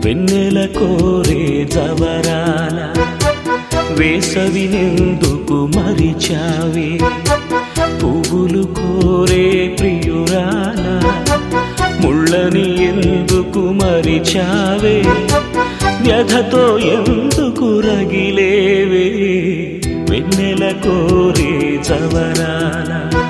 వెన్నెల కోరే జవరాల వేసవినెందుకు మరిచావే పువ్వులు కోరే ప్రియురాల ముళ్ళని ఎందుకు మరిచావే వ్యధతో ఎందుకు రగిలేవే వెన్నెల కోరే జవరాల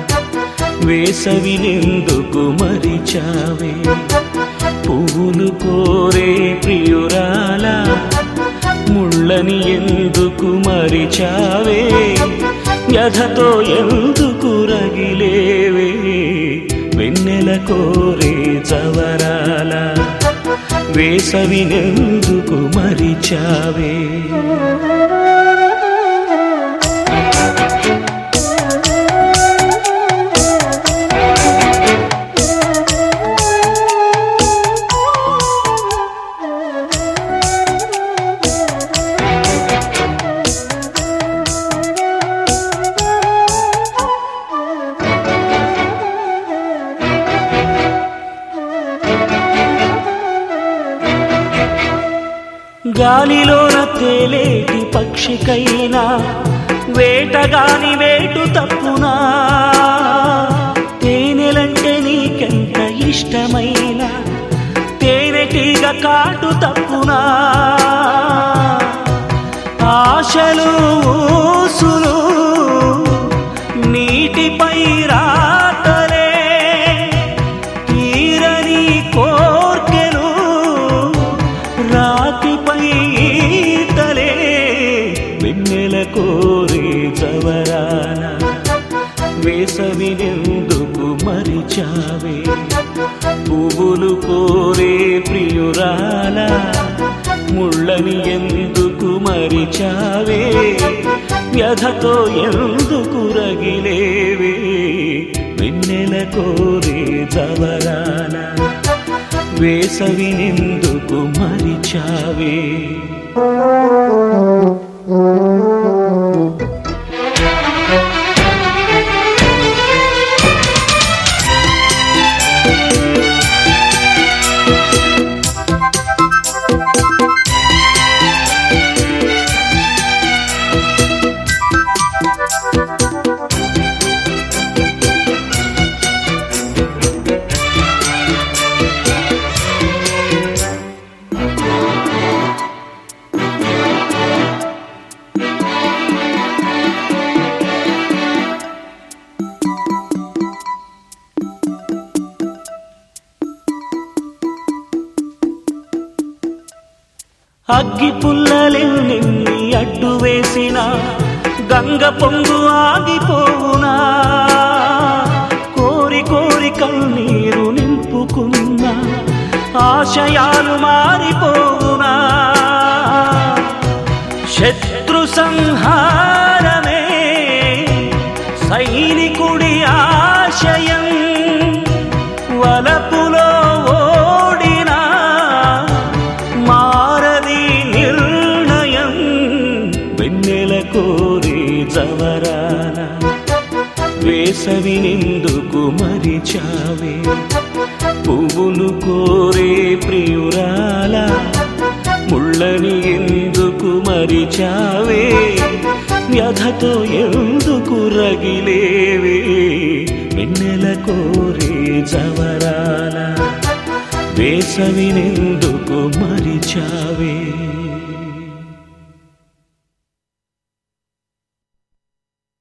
వేసవినెందుకు మరిచావే పువ్వులు కోరే ప్రియురాల ముళ్ళని ఎందుకు మరిచావే వ్యధతో ఎందుకు రగిలేవే వెన్నెల కోరే జవరాల వేసవినెందుకు మరిచావే గాలిలోన తేలేటి పక్షికైనా వేటగాని వేటు తప్పునా తేనెలంటే నీకెంత ఇష్టమైన తేనెటీగ కాటు తప్పునా ఆశలు ఊసులు నీటిపై రాతలే తీరని కోర్కెలు రాతిపై ఈతలే వెన్నెల కోరే జవరాల వేసవినెందుకు మరిచావే పువ్వులు కోరే ప్రియురాల ముళ్ళని ఎందుకు మరిచావే వ్యధతో ఎందుకు రగిలేవే వెన్నెల కోరే జవరాల వేసవినెందుకు మరిచావే అగ్గి పుల్లలెన్ని అడ్డు వేసిన గంగ పొంగు ఆగిపోవునా కోరి కోరి కన్నీరు నింపుకున్న ఆశయాలు మారిపోవునా శత్రు సంహారమే సైనికుడి ఆశయం వలపులో ఓడినా మారది నిర్ణయం వెన్నెల కోరే జవరాల వేసవినెందుకు మరిచావే పువ్వులు కోరే ప్రియురాల ముళ్ళని ఎందుకు మరిచావే వ్యధతో ఎందుకు రగిలేవే వెన్నెల కోరే జవరాల వేసవినెందుకు మరిచావే